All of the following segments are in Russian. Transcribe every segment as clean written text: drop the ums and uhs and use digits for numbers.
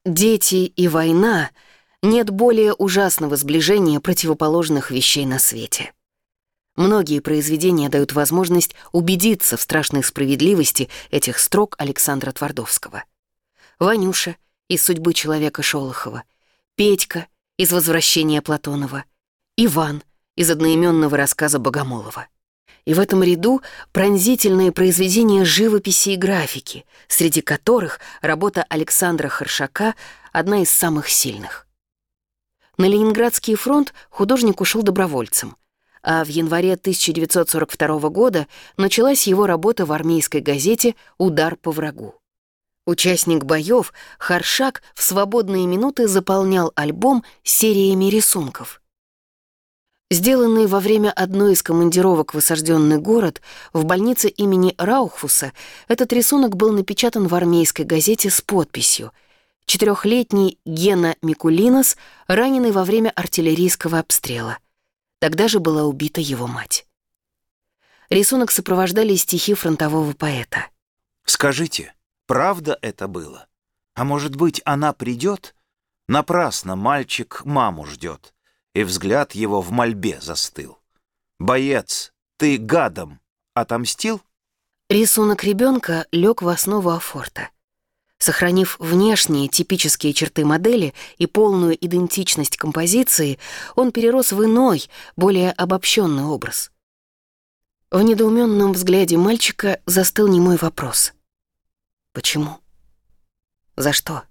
Дети и война — нет более ужасного сближения противоположных вещей на свете. Многие произведения дают возможность убедиться в страшной справедливости этих строк Александра Твардовского. «Ванюша» из «Судьбы человека» Шолохова, «Петька» из «Возвращения» Платонова, «Иван» из одноименного рассказа Богомолова. И в этом ряду пронзительные произведения живописи и графики, среди которых работа Александра Хоршака одна из самых сильных. На Ленинградский фронт художник ушел добровольцем, а в январе 1942 года началась его работа в армейской газете «Удар по врагу». Участник боев, Хоршак в свободные минуты заполнял альбом сериями рисунков. Сделанный во время одной из командировок в осажденный город, в больнице имени Раухфуса, этот рисунок был напечатан в армейской газете с подписью: «4-летний Гена Микулинос, раненый во время артиллерийского обстрела». Тогда же была убита его мать. Рисунок сопровождали стихи фронтового поэта. «Скажите, правда это было? А может быть, она придет? Напрасно мальчик маму ждет». И взгляд его в мольбе застыл. «Боец, ты гадом отомстил?» Рисунок ребенка лег в основу афорта. Сохранив внешние типические черты модели и полную идентичность композиции, он перерос в иной, более обобщенный образ. В недоуменном взгляде мальчика застыл немой вопрос. Почему? За что?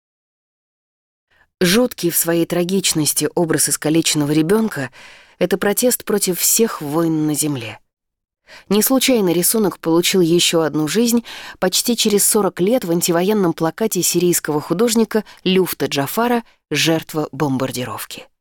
Жуткий в своей трагичности образ искалеченного ребенка — это протест против всех войн на земле. Не случайно рисунок получил еще одну жизнь почти через 40 лет в антивоенном плакате сирийского художника Люфта Джафара «Жертва бомбардировки».